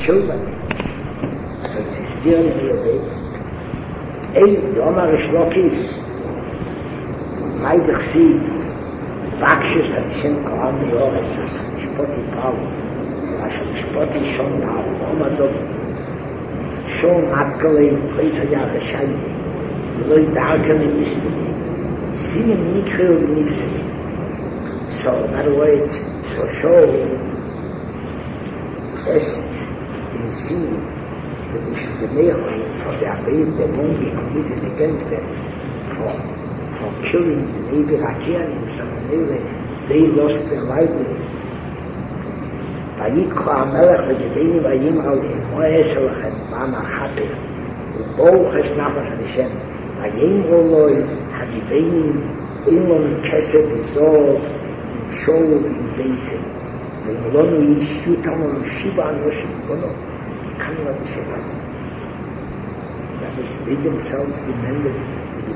children. So it's dearly obeyed. The Omar Shlokis, my Bechsid, Bakshus Hashem Kohan Yoris, Shpoti Paul, Shpoti Shon Paul, Omar Dov, Shon Matkale, Pleitaya Hashem, Loi Dalkan Mystery, Sinim Nikhil Nifsi. So, in other words, so show es in seeing that they should be made for the Abayim, they won't be committed against them for killing the Nebi Rakianim, so they lost their livelihood. Vayikra HaMelech v'Gebeni v'Yimral Mo'esel Lachem Bama Chaper U'Boruch Es Nafas Hashem v'Yimro Loi HaGebeni Imon Kesed V'Zor Show in Beise v'Imlonu Yish Yutamon Shiva Anoshim Bono Kanva D'Sheva. That is, they themselves demanded it.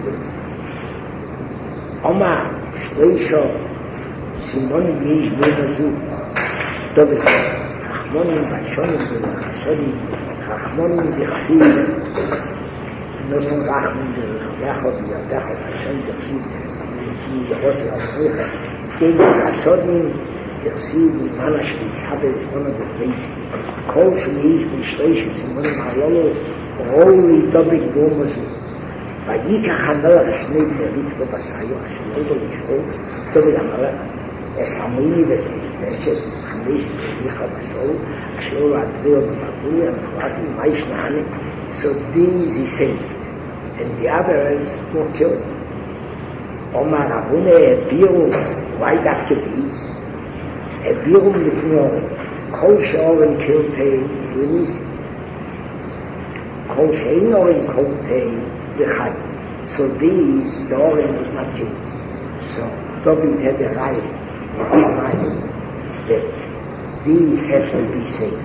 Oma Shleisho Simon Yish Benazu Dovet Chachmonim Bashonim B'Chasodim Chachmonim B'Chsid Nosson Rachman B'Yachod B'Yadachod Hashem B'Chsid Ki Yehosi Avrucha Gegen Chasodim B'Chsid Manash B'Yishabe Zmona B'Beisi Kol Shleish B'Shleish Simonim Halolo Roli Dobik Gomozu Vayikach HaMelech Shnei B'nei Ritzvo Basayo Hashem Odo Yishol Dovet HaMelech Es Hamini V'Eshes Es Chamesh B'Yicha B'Shol Ashol Adreo B'Matzini Amchlati Maish Nahane. So these he saved and the others were killed. Omar Abune Ebirum, why after these? Ebirum Lipnorim, Kol She'orim Kiltei is Lemisi. Kol She'inorim Kiltei V'Chai. So these, the Orim was not killed. So David had a right that these have to be saved.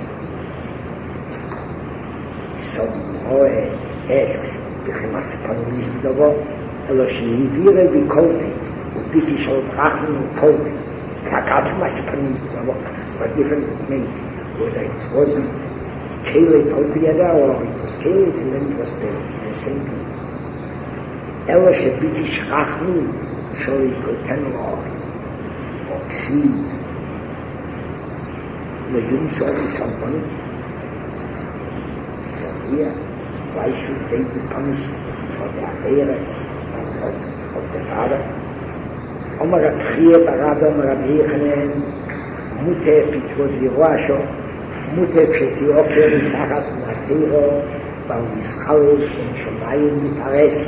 So Moe asks, Bechimas Panulish B'Davo, Elo She'ivire V'Kolti, U'Biki Shol Brachman U'Kolti, Kakat Maspanulish B'Davo, what difference it made, whether it wasn't Kele put together or it was Kele and then it was the same people. Elo She'Biki Shachman, Sholi Koten Lor, Oksi, Lejum Sholi Shalpani. Here, why should they be punished for the affairs of the father? Omar Atchiyah Barab Omar Abichanen Muteh Pitvoz Yeruasho Muteh Pshetiokeh Misachas Matero Bal Yischalush and Shomayim Mipares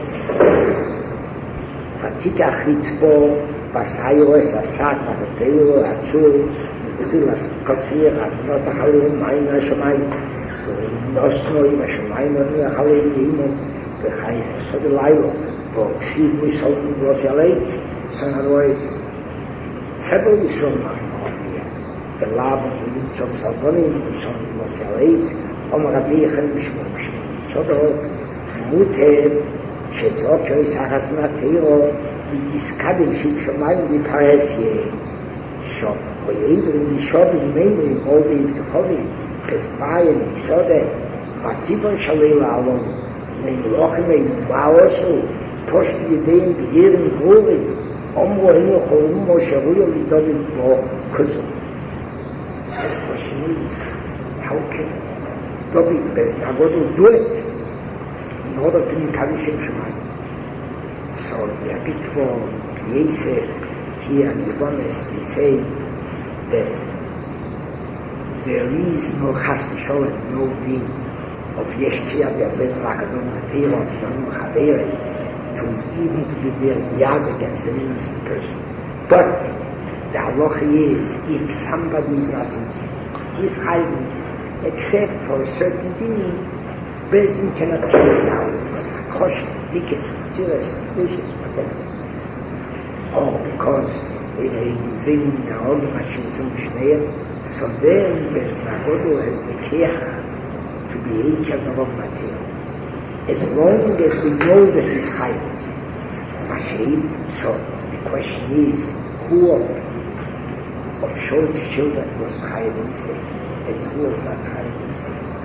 Vatikach Ritzbo Basayo Es Asak Vateiro Atzur Mitchilas Kotzir Adnot Achalim Mayin HaShomayim Nosno im Hashemayim Adonai Chalei Yimon B'Chayis Esod Elaylo V'Oksiv Misol V'Los Yaleit. So in other words, several Yisrael Ma'im here. The Lab of the Yitzom Salbonim Misol V'Los Yaleit Omar Abichen Mishmor Mishmor Sodor Muteh Shetiokeh Isachas Matero V'Yiskadel Shib Shomayim V'Pares Yeh Shom V'Yevrim V'Shovim Meimrim Oviv T'chovim Bayern, Sode, Matibon Shalila Alon, Neimlochime, Maosu, Post Yedin, Yerim Guli, Omro Hinocho, Umo Shavuyo, Lidovin Bo, Kuzum. The question is, how can David Beznagodu do it in order to Mikavishim Shemai? So the Abitvo, Yesef, here in the bonus, they say that there is no chas v'sholem, no din of yeshkia v'yavez l'akadon atiro, v'yonu chavere, to even to be there yad against an innocent person. But the halacha is, if somebody is not in his chayvus, except for a certain din, Bezdin cannot kill it down, because Hakosh, Dikes, Tiras, Dishes, whatever. Or because in a zin, all the machines are Mishnayah, so then Beznagodu has the care to be Eichel of material. As long as we know that it's chayvus. Mashayim, so the question is, who of Shol's children was chayvus and who was not chayvus?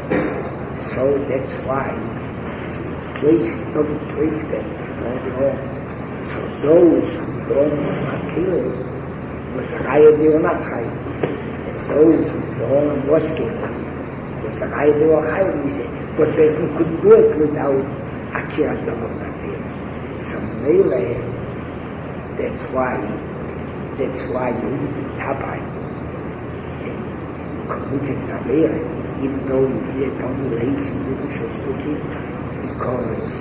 So that's why double place them further on. So those who don't Makil was Raya de Onachai. And those who don't Moske was Raya de Ochai, we say. But Bezdin couldn't do it without Akira double Makil. So Mele, that's why you Tabai committed Navera, even though you did only lazy little Shostuki, because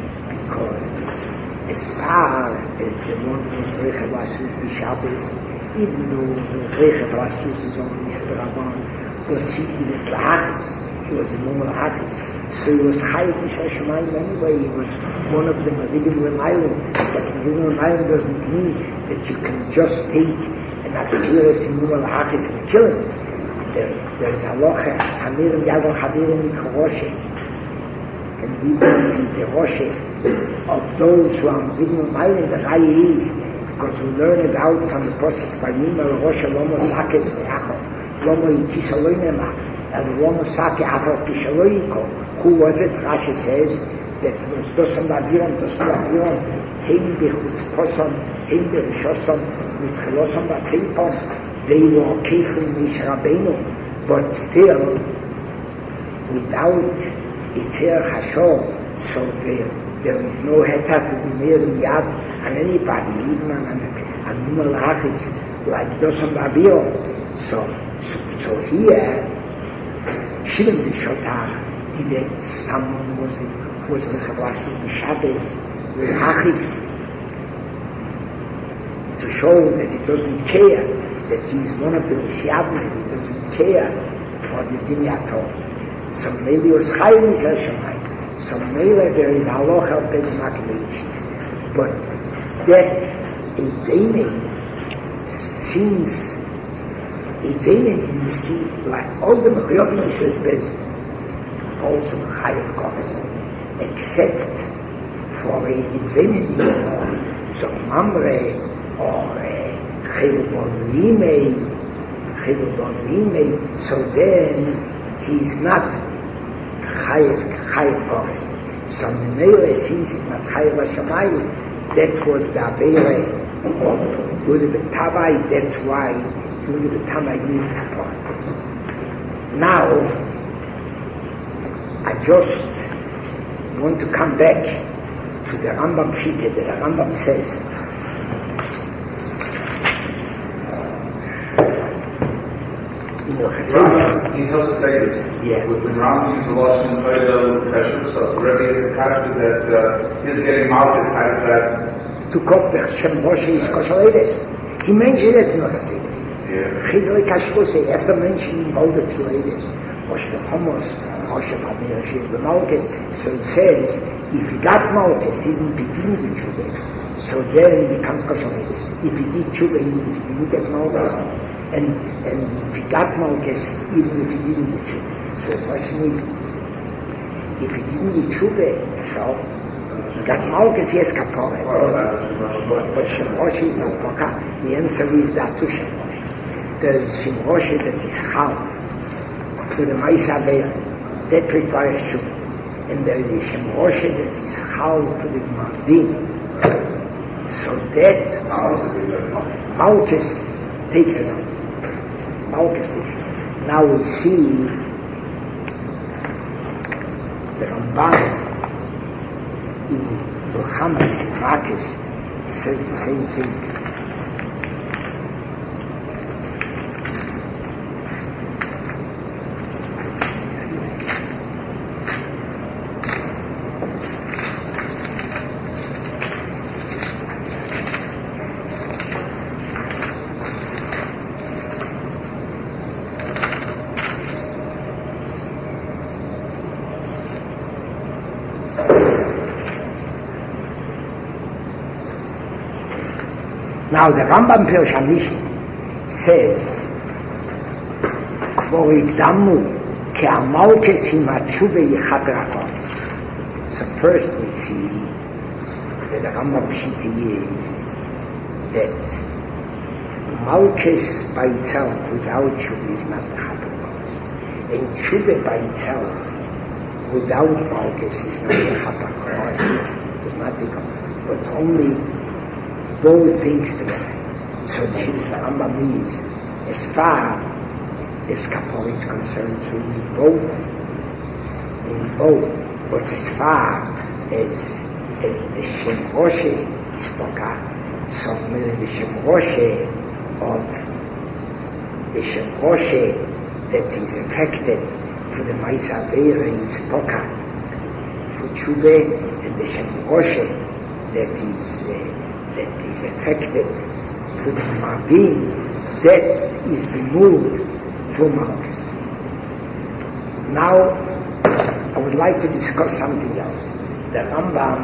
as far as the one who's Rechev Asus Shabbos, even though Rechev Asus is only Rabban, but he did it Lahachis, he was a normal Lahachis. So he was Chayav Mishra Shemayim anyway, he was one of the Meridim Remayim, but Meridim Remayim doesn't mean that you can just take an Akiris in normal Lahachis and kill it. There's a locha, Hamirim Yadol Hamirim Mikoroshe, and even if he's a Roshe of those who are Meridim Remayim, the Raya is, because we learn it out from the Posik Vayimah Roshe Lomo Sakes Ve'acho, Lomo Yikis Aloynema, and Lomo Sake Acho Kishaloyiko. Who was it? Rashi says that was Dosam Aviram, Hein Bechutz Posam, Hein Berishosam, with Chelosam Batzilpom. They were Kefim Mish Rabbeinu, but still without Itzer Hashor, so there is no heter to be made in Yad on anybody, even on Numal Achis, like Dosam Aviram. So here, Shilem Bishotach, that someone was Rechev Asus Shabbos with Achis, to show that he doesn't care, that he's one of the Messiavim, he doesn't care for the Dinyato. So maybe it was Chaim Yisrael, so maybe there is Halacha of Bezmaklish, but that it's aiming, since it's aiming, you see, like all the Mechuyobim says Bez, also Chayav Koros, except for a Inzenim, so Mamre, or Chilubon Rimei, so then he's not Chayav Koros. So Menele, since he's not Chayav Hashamayim, that was the Aveire of Yudibet Tabai, that's why Yudibet Tabai needs Kapor. Now, I just want to come back to the Rambam Shita that the Rambam says. He tells us say this. Yeah. When Rambam uses the Lashon Chayil Pesher, so the Rebbe is the kasha that he's getting Malchus, how does that? To cope the Shem Moshe is Koshaledis. He mentioned it in the Chassidus. Yeah. Chizli Kashrusei, after mentioning all the Psuledis, Moshe Chomos, Moshe Padmir Shir the Malchus, so it says, if he got Malchus, even if he didn't do Tshuva, so then he becomes Koshaledis. If he did Tshuva, even if he didn't get Malchus, and if he got Malchus, even if he didn't do Tshuva. So the question is, if he didn't do Tshuva, so he got Malchus, yes, Kapore. But Shem Moshe is not Poka. The answer is that to Shem Moshe. There's Shem Moshe that is Chal for the Ma'isa Be'er. That requires Tshuva. And there is Shem Moshe that is Chal for the Mardin. So that Malchus takes it on. Malchus takes it on. Now we see the Ramban in Milchamas Makis says the same thing. Now the Rambam Pirush HaMishna says, Kvo Ikdamu Ke Amalkes Him HaTshuva Yichaper HaKodesh. So first we see that the Rambam Shita is that Malchus by itself without Tshuva is not the Chaper HaKodesh. And Tshuva by itself without Malkus is not a Chapakos, does not become, but only both things together. So the Rambam is, as far as Kapor is concerned, so we both, but as far as the Shem Roshe is Poka, so the Shem Roshe of the Shem Roshe that is affected for the Maisa Veira is Poka, for Tshuve, and the Shem Roshe that is affected for the Mavin, that is removed from Malkus. Now, I would like to discuss something else. The Rambam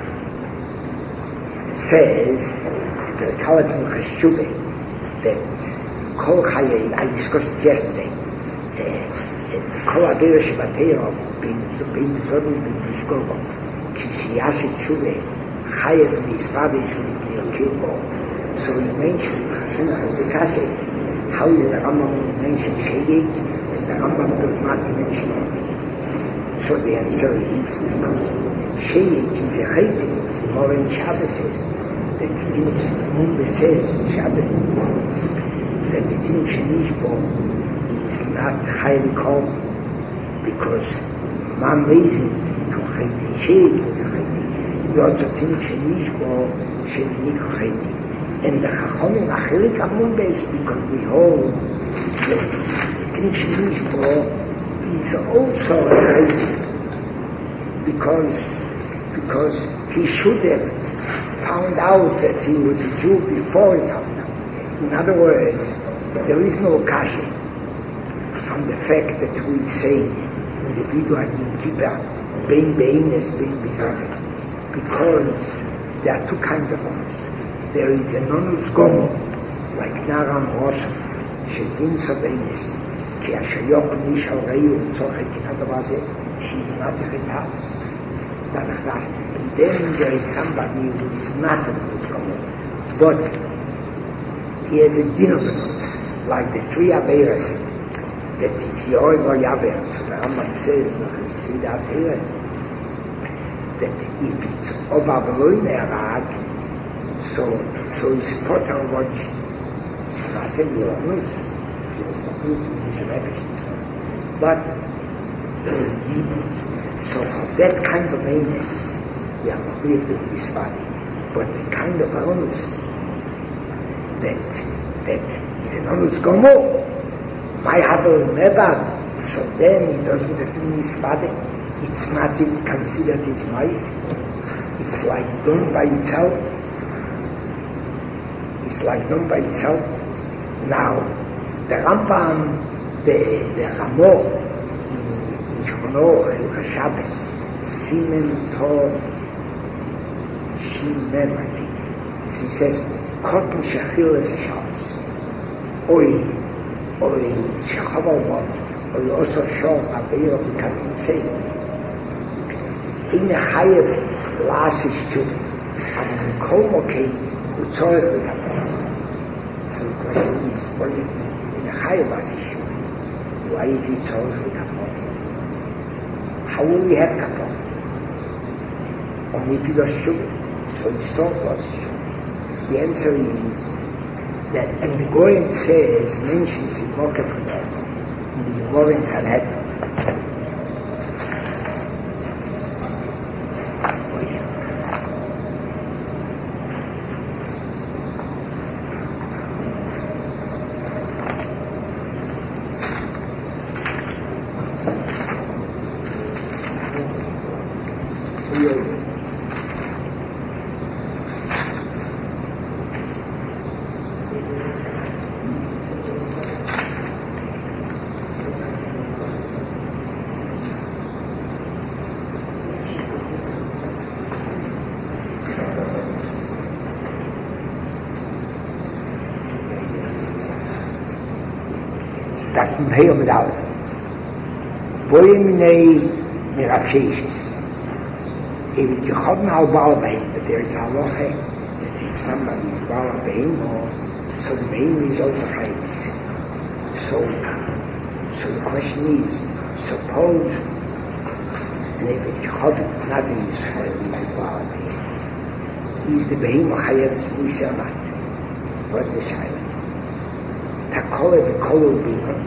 says, the Kalat Cheshuvah, that Kol Chayei, I discussed yesterday, Kol Avera Shebateiro, Bin Zodim, Bin Mishkovo, Kishiyashi Tshuve, Chayev Nisvavish L'Nil Kilbo. So he mentioned Chasinach as the Kashe. How is the Rambam mention Sheyek, as the Rambam does not mention it? So the answer is because Sheyek is a Chaytik, more in Shabbos says, that the Tinnik Mumbe says in Shabbos, that the Tinnik Shenishbo is not highly called, because man raising to Chaytik, Sheyek is a Chaytik, you also Tinnik Shenishbo, Shenik Chaytik. And the Chachomim Achilik Amumbe is because we hold that Tinnik Shenishbo is also a Chaytik, because he should have found out that he was a Jew before he found out. In other words, there is no kashi from the fact that we say in the Vidu Adin Kippur, Bein Beines, Bein Bizarre, because there are two kinds of ones. There is a nonus gomo, like Naram Rosham, Shezin Sabenis, Ki Ashayok Nishal Reyu, Tzorek Kinadavaze, she is not a Chitas. And then there is somebody who is not a nonus gomo, but he has a din of the nonus, like the three Averas, that it's Yoy or Yaver. So the Rambam says, see that here, that if it's Obaveloy Nerag, so it's Potter Watch, it's not a Yomus, but there is deepness. So for that kind of aimness, we are not really to be spotty, but the kind of illness that is an illness gomo, my habel nebad, so then it doesn't have to be spotty. It's not even considered as mice. It's like done by itself. It's like done by itself. Now, the Rambam, the Ramo, in Shmonoch, in Shabbos, Simen Tov, Shimem, I think. She says, Kotten Shachil es Shabbos. Oi, Shachaval Mot, Oi also Shor, Aveir, B'Katin Sei. In a Chayev, Lasish Tshuvah. And in Kol Mokei, Utzorech B'Katin. So the question is, what does it mean? In a Chayev Lasish Tshuvah. Why is it Tzorech B'Katin? How will we have Katon? Only if it was Tshuvah. So it's Tzorech Lasish Tshuvah. The answer is that, and the Goyen says, mentions in Mokeh for that, in the Gemara in Sanhedrin. Das ist ein Heil mit allem. Boiminei mirafsheshis. If you have no balabahim, but there is a halacha that if somebody is balabahim, so the bahim is also chayis. So the question is, suppose Nevet Yehovah, not the Israel, he's the quality. He's the Behemoth Chayeves Nisa or not. What's the Shaila? Takole B'Kolo B'Yom.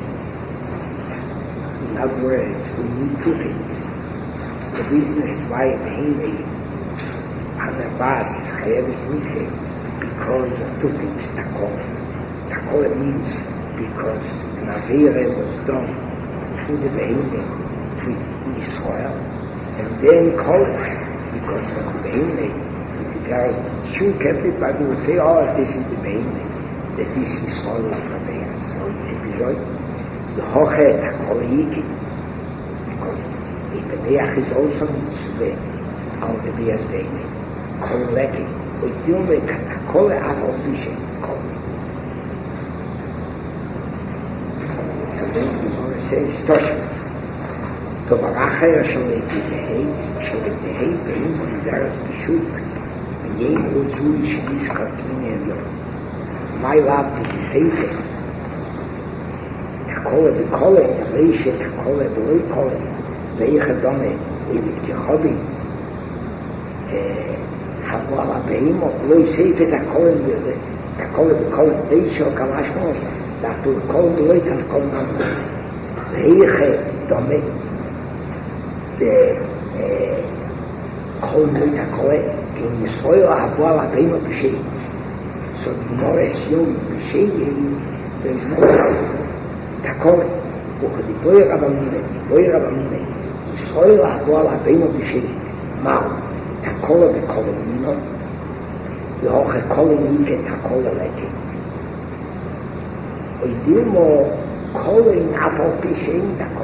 In other words, we need two things. The reason is why Behemoth Hanabas is Chayeves Nisa because of two things. Takole. Takole means because an Avera was done through the Behemoth to Israel. And then Kol, because of the Behemoth, is a very shook everybody will say, oh, this is the Behemoth, that this is Israel is the Behemoth. So it's a bizarre. The Hoche, the Kol Yiki, because the Behemoth is also the on the Behemoth. Kol Leki, we do make a Kol Avo Bishe, Kol. So then we want to say, Stoshim. So Baracher shall it be Behem Midaras Bishuk, Yem Uzui Shis Karkin Elyon. My love to the Seife, Takole B'Kole, Reishe Takole B'Loi Kole, Reiche Dome, Evit Yechobi, Habuala Behemo, Loi Seife Takole B'Kole, Reishe Kamashmo, Datu Kole B'Loi Takole Namno, Reiche Dome, כל מועד הקורא, כי אם ישראל אהבו על הבאים בשי. So the more assume בשי, there is no doubt. תקורא, וכדיבוי רבמונה, ישראל אהבו על הבאים בשי. מהו? תקורא בכל מינו, והוכר כל ניקה תקורא לקה. וידימו כל אין אף על פי שאין תקורא.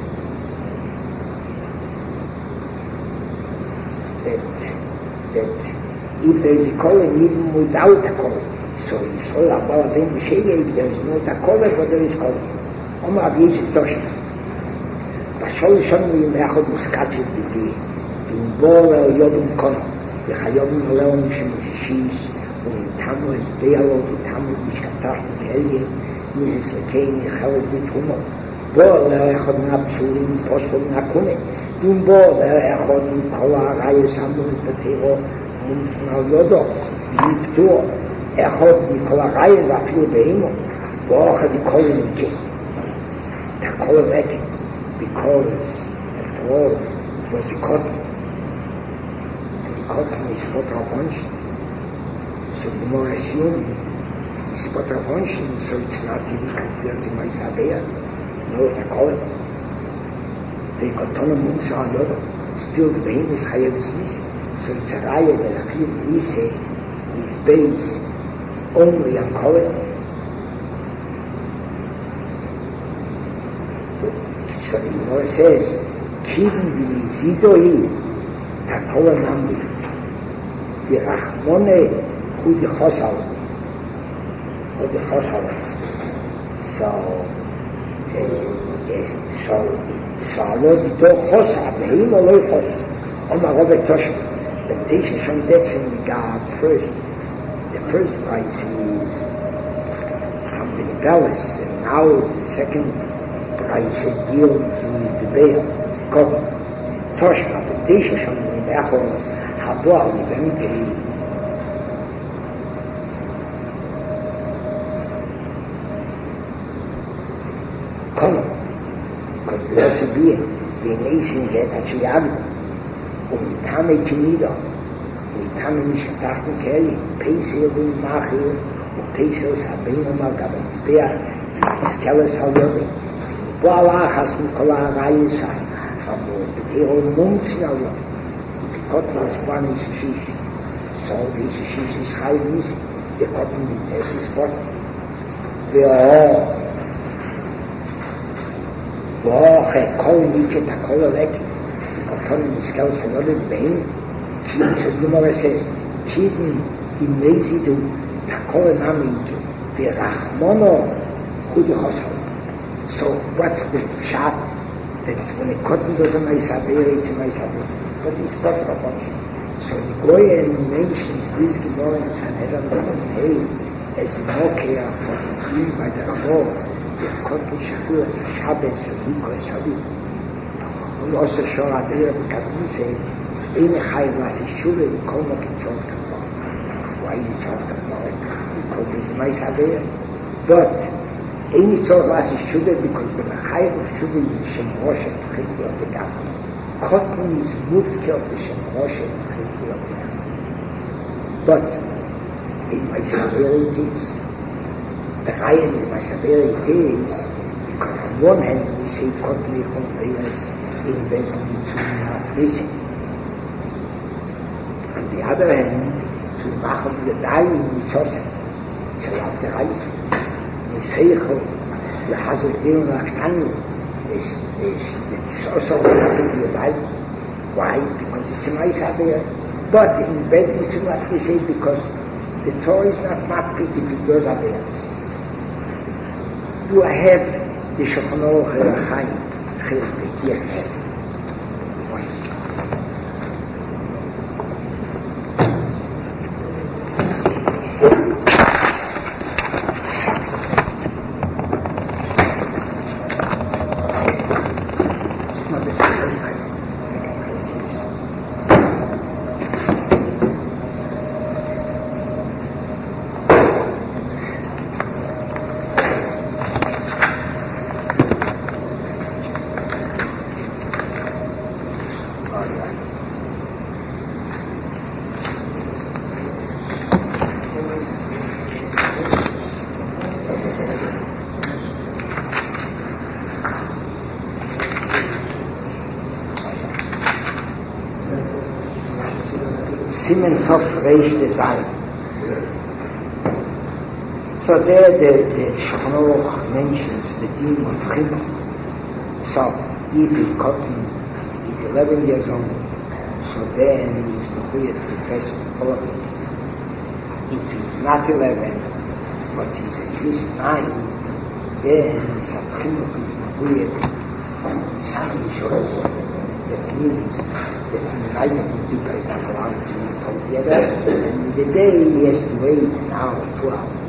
That if there is a calling even without a calling, so Yisrael Abba Ben B'Shega, if there is not a calling, but there is calling. Omar Rabbi Yisrael Toshim. Bashol Shon Yimechot Muskatshit B'Bi, B'Imbor El Yodum Kono, V'Chayovim Leon Mishim Shishis, U'Nitamu Es Bealo, U'Nitamu Mishkatach B'Kelye, Mizis Lekein Yechelet B'Tumo, Bo Le'echot Na'Psulim, Poshol Na'Kume, אם בו לאחוד עם כל הרעיס המורס בתירו ומפנל יודו ויפתור אחד מכל הרעיס ואפילו באימו ואחד מכל ניקי הכל הבאתי because after all it was a cotton and the cotton is spot rabonshn so the more assumed is spot rabonshn so it's not even considered in my sabea no the cotton they got on a moves on the other. Still the behemoth is Chayeves Nisa. So it's a raya that Chayev Nisa is based only on Kohen. So the Gemara says, Kivin v'nizidoi takol namli v'rachmone hu d'chosal. So Salo Dito Chos, Abhim or Loy Chos. Omar Robert Tosh. The Tisha Shom Detzin Gab first. The first price is from the Palace, and now the second price deals with the Baal. Kov. Tosh, the Tisha Shom Nidachon Habua Niventi. Come. Das wir den Eisen geht als wir haben und Tame Knieder und Tame nicht gedachten Kelly Peisel und Machel und Peisel Sabin und mal gab es Bär Skeles Hallobi Boala has Nikola Raisa haben wir und Munzia und Kotten Spanisch Schisch so wie Schisch ist Heimis der Kotten mit das Sport wir Boah, כל ניקה תקול הלקי, וקוטון מסקל סלודת בהם, כי סגמור אסס, כיבן אימייזידו תקול נאמינקה, ורחמונו הוא דחוסל. So, what's the shot that when a cotton doesn't Maisaber, it's a Maisaber? But it's not Rabban. So the Goyen mentions this Gemara in Sanhedrin, hey, as a Mokea from him by the Rabban, that cotton Shakur as a Shabbos, so he goes Shabbos. also sure idea because we say in high mass sure come up in short. Why is it short? Because it's nice idea. But any sort of mass sure because the high of sure is the Shemrosh of the God. Cotton is moved of the Shemrosh of the God. But in my severities, the Ryan is my severities, because on one hand we say Kotli Chonveyas in Besli zu Nafrischen. On the other hand, to machen the dying Mitzosem, it's a lot of ice. Miseichel, the Hazard Bill Nachtanu, it's also something you die. Why? Because it's a nice idea. But in Besli zu Nafrischen, because the Torah is not makpid if it goes away. Do I have the Shulchan Aruch Chaim? Yes, I have. No, this is the first time. Simen Tov Reish Design. So there the Shulchan Aruch mentions the deen of Chinuch. So if Cotton is 11 years old, so then he is required to first follow. If he's not 11, but he's at least 9, then Chinuch is required from some choice. That means that in night of Kippur is not allowed to eat altogether, and in the day he has to wait an hour, 2 hours.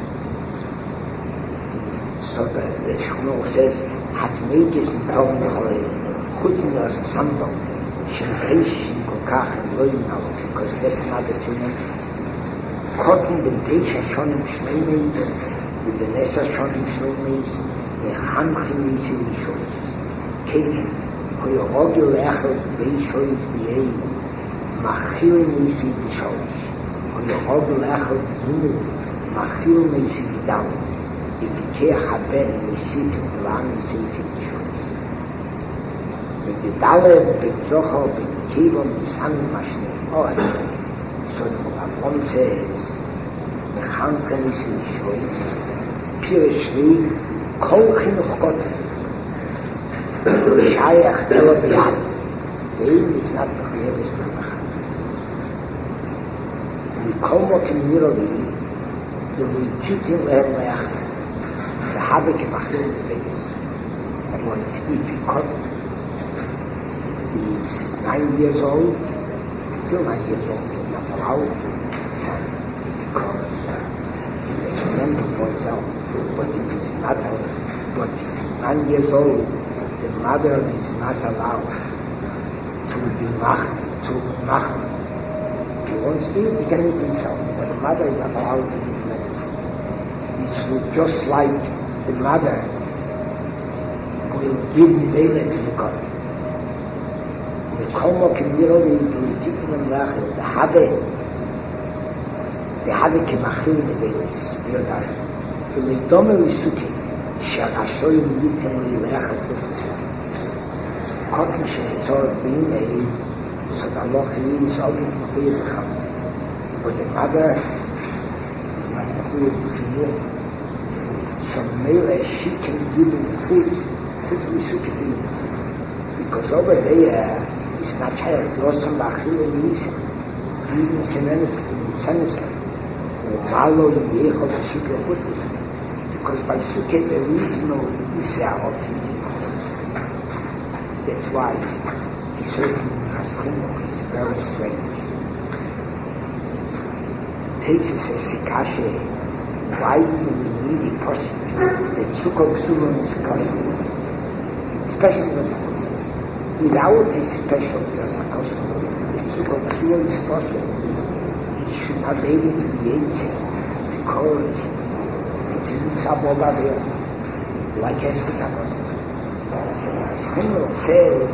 So the Shulchan Aruch says, "Hatmeikis mitom nechorei, chutz milas samto, shenkeish kolkach loyinal," because that's not the tuning. Cotton ben teisha shonim shleimeis, with the nesa shonim shleimeis, mechamchim isi rishois. Ketzin. Hoy ogel echel bei shoyz biei machil nisi bishoyz. Hoy ogel echel binu machil nisi bidal. Ikike haben nisi bidal nisi bishoyz. Bidale bidzocho bidkivo misami mashne oy. So the Rabban says mechanke nisi bishoyz pireshli kol chinuch kotem. Shaykh Elo Biyad. The aim is not to create this to the we come up in Mirali, the legitimate level the Habik Machil the base. And when it's if he's 9 years old, till 9 years old, he's not allowed to sign because the experimental points out. But if he's not, but if he's 9 years old, the mother is not allowed to be machen. He wants to eat, he can eat himself, but the mother is not allowed to be made. It's just like the mother will give Medela to the God. The Kolmok in Miroli, the Tikkun Lachel, the Habe Kemachil Medelis, Yodai. The Medome Lisuki, שהרשויים ייתן לי לאחר פוסט קוטן שנצור בימי so the Lochi is always Mechuyah B'cham but the mother is not Mechuyah B'cham so Mele she can give him food we should do it because over there it's not child Losam B'achil and Yisem even Senenis Malo Yechol B'Sukkah Chutzis because by Sukkah there is no Isa of that's why the certain Chaschinuk is very strange. Tesis says Sikashe, why do we need a person that Sukkah Ksulun is coming? Especially for Sukkah. without his special Zakos, the Sukkah is possible. He should not be able to be eaten because it's a mitzvah over there, like a Sukkah. So Hashem says,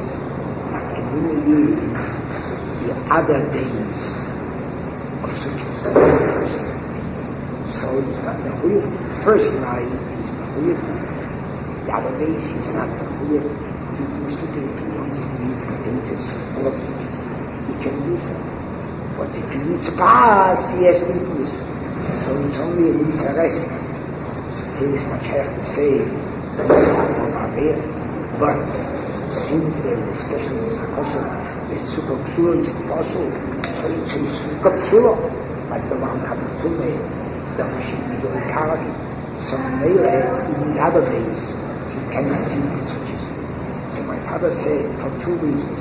the other days of Sukkot. So it's not the first night is Mechuyah. The other days is not Mechuyah. He can Sukkot if he wants to eat potatoes or Sukkot. He can do so. But if he eats Pas, he has to eat this. So it's only a mitzvah rest. So it's not fair to say mitzvah over there. But since there is a special mitzvah, the Sukkah Psula is possible, so it's a Sukkah Psula, like the one Kabbalah, the Mashim Midori Karaki. So in the other days, he cannot eat such. So my father said, for two reasons,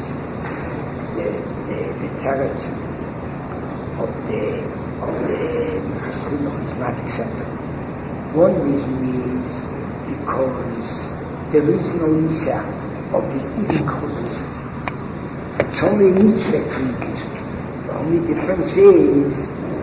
the teretz of the Chassidus is not accepted. One reason is because there is no Isa of the eating causes. It's only a mitzvah to eat. The only difference is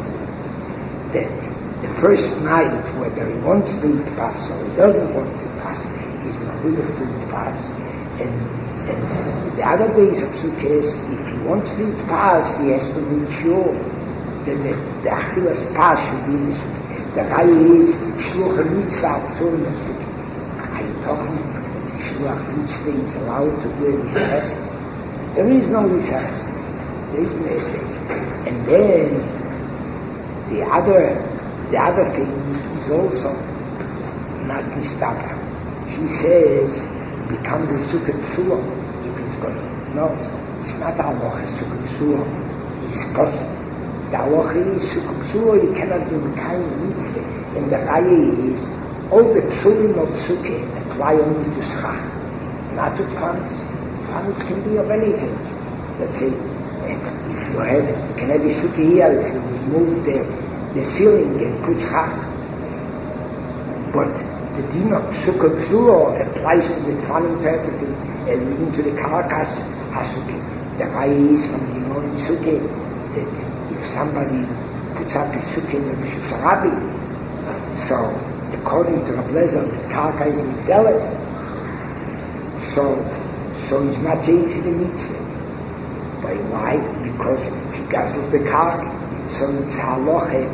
that the first night, whether he wants to eat Pas or he doesn't want to eat Pas, he's not willing to eat Pas. And the other days of Sukkot, if he wants to eat Pas, he has to make sure that the Achilas Pas should be in the Sukkot. The guy is Shluch Mitzvah to in the Sukkot. Are you talking that Shluch Mitzvah is allowed to do this rest? There is no research. There is no research. And then the other thing is also not mistaka. She says it becomes a Sukkah Psula if it's possible. No, it's not halacha Sukkah Psula. It's possible. The halacha is Sukkah Psula. You cannot do the kind of mitzvah. And the raya is all the psulim of Sukkah apply only to schach, not to tfanis. Tfanis can be of anything. Let's say, if you can have a sukkah here, if you remove the ceiling and put schach. But the din of sukkah psula applies to the tfanim to everything, and even to the karakas hasukkah. The raya is from the in sukkah that if somebody puts up his sukkah in the Rishus Harabim, so according to Rav Lezer, the karaka is mixeles. So he's not changing the mitzvah. But why? Because he guzzles the karka. So it's halacha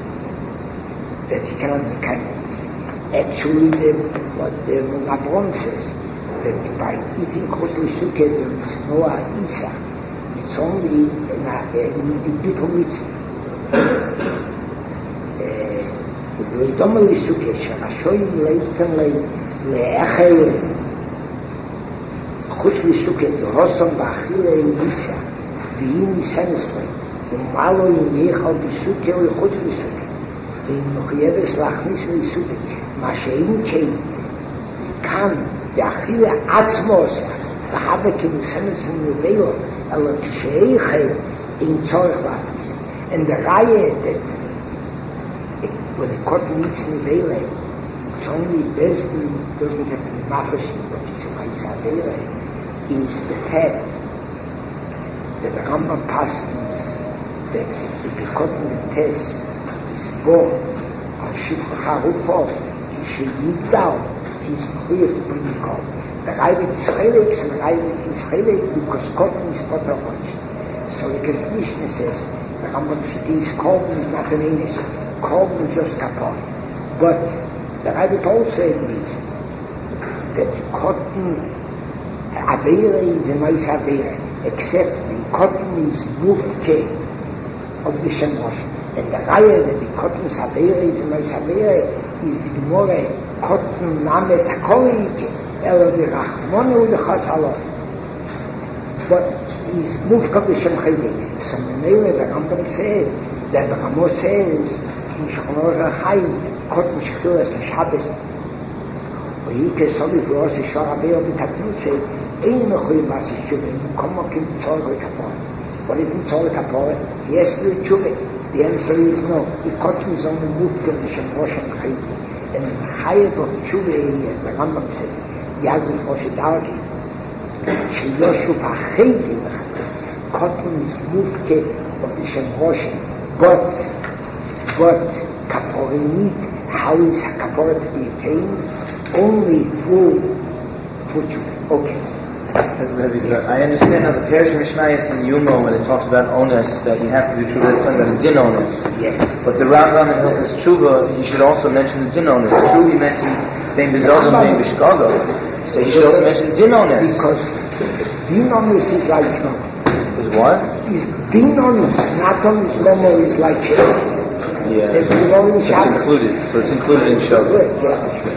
that he cannot be kind of mitzvah. Actually, what the Avron says, that by eating kosher sukkah there is no isa. It's only in bittul mitzvah. ולדומה לסוכה שרשויים לאיתן לאחר חוץ לסוכה דרוסון באכילה אליסה ואם ניסנס להם ומה לא יניחל בסוכה או חוץ לסוכה ואם נוחייבס להכניס לסוכה מה שאין כן כאן באכילה עצמו עושה והבה כניסנס לנבלו אלא כשאיכם אין צורך להכניס and the raya that when the cotton eats in the Vele, it's only Bezdin doesn't have to be mafashim, but it's a Maisa Vele, is the fact that the Rambam passes that if the cotton test is born of Shifra Harufo, he should need down, he's mechuyev to bring the cotton. The Raivit is Chelek, and the Raivit is Chelek because cotton is not a bunch. So the Mishnah says, the Rambam Shitti's cotton is not an English. Korban is just kapon. But the Rabbit also agrees that cotton Aveira is a nice Aveira, except the cotton is mufke of the Shemosh. And the Raya that the cotton's Aveira is a nice Aveira is the Gemara cotton Name Takoike, Elo the Rachmone u the Chasalon. But he's mufke of the Shemchede. So Menele, the Rambam said, that the Ramo says, in Shchonor HaChaim, cotton Shchuras HaShabbos, V'yike Sovi V'os Yishor Aveiro B'Tatnuse, Ein Mechuyev B'as Yishuve, Mukom Mokim Tzor L'Kapore. What is Tzor L'Kapore? He has to do Tshuve. The answer is no. The cotton is only moved of the Shemrosh and Chayim. And in Chayev of Tshuve, as the Rambam says, Yazif Rosh Dargi, שיושו בחיידים cotton's mufke of the Shemhoshen, but kaporinit, how is kapora to be attained? Only through children. Okay. I understand now the Perish Mishnayos from Yuma when it talks about onus, that you have to do tshuva, it's talking about a din onus. Yeah. But the Rambam in Hilchos Tshuva, he should also mention the din onus. True, he mentions bein bezogel, bein bishkagel. So he should also mention din onus. Because din onus is like no. Is what? Is din onus, not onus momo is like shel. Yeah. It's included. So it's included in Shabbat. Yeah.